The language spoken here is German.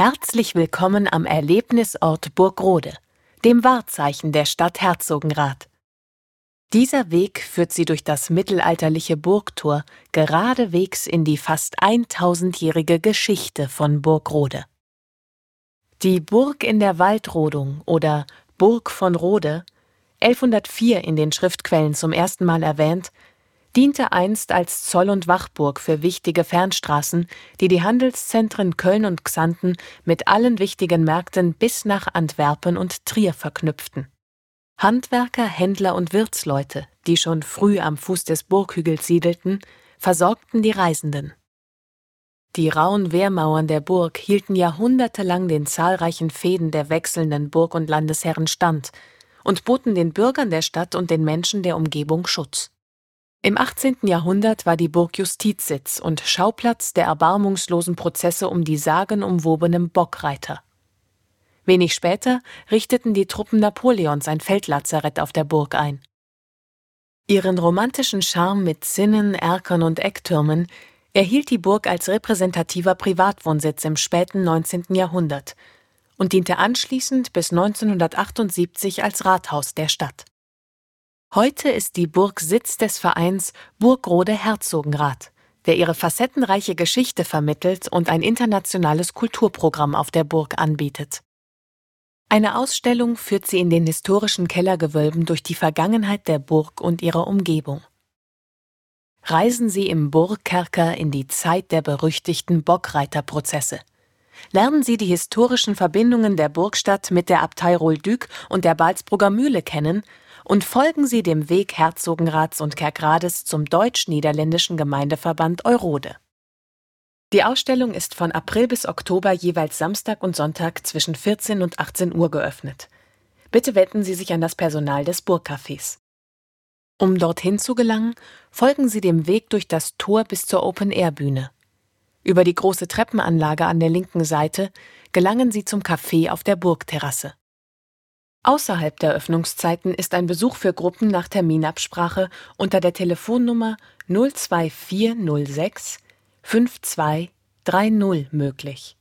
Herzlich willkommen am Erlebnisort Burgrode, dem Wahrzeichen der Stadt Herzogenrath. Dieser Weg führt Sie durch das mittelalterliche Burgtor geradewegs in die fast 1000-jährige Geschichte von Burgrode. Die Burg in der Waldrodung oder Burg von Rode, 1104 in den Schriftquellen zum ersten Mal erwähnt, diente einst als Zoll- und Wachburg für wichtige Fernstraßen, die die Handelszentren Köln und Xanten mit allen wichtigen Märkten bis nach Antwerpen und Trier verknüpften. Handwerker, Händler und Wirtsleute, die schon früh am Fuß des Burghügels siedelten, versorgten die Reisenden. Die rauen Wehrmauern der Burg hielten jahrhundertelang den zahlreichen Fehden der wechselnden Burg- und Landesherren stand und boten den Bürgern der Stadt und den Menschen der Umgebung Schutz. Im 18. Jahrhundert war die Burg Justizsitz und Schauplatz der erbarmungslosen Prozesse um die sagenumwobenen Bockreiter. Wenig später richteten die Truppen Napoleons ein Feldlazarett auf der Burg ein. Ihren romantischen Charme mit Zinnen, Erkern und Ecktürmen erhielt die Burg als repräsentativer Privatwohnsitz im späten 19. Jahrhundert und diente anschließend bis 1978 als Rathaus der Stadt. Heute ist die Burg Sitz des Vereins Burgrode Herzogenrath, der ihre facettenreiche Geschichte vermittelt und ein internationales Kulturprogramm auf der Burg anbietet. Eine Ausstellung führt Sie in den historischen Kellergewölben durch die Vergangenheit der Burg und ihrer Umgebung. Reisen Sie im Burgkerker in die Zeit der berüchtigten Bockreiterprozesse. Lernen Sie die historischen Verbindungen der Burgstadt mit der Abtei Rolduc und der Balsbrugger Mühle kennen und folgen Sie dem Weg Herzogenraths und Kerkrades zum deutsch-niederländischen Gemeindeverband Eurode. Die Ausstellung ist von April bis Oktober jeweils Samstag und Sonntag zwischen 14 und 18 Uhr geöffnet. Bitte wenden Sie sich an das Personal des Burgcafés. Um dorthin zu gelangen, folgen Sie dem Weg durch das Tor bis zur Open-Air-Bühne. Über die große Treppenanlage an der linken Seite gelangen Sie zum Café auf der Burgterrasse. Außerhalb der Öffnungszeiten ist ein Besuch für Gruppen nach Terminabsprache unter der Telefonnummer 02406 5230 möglich.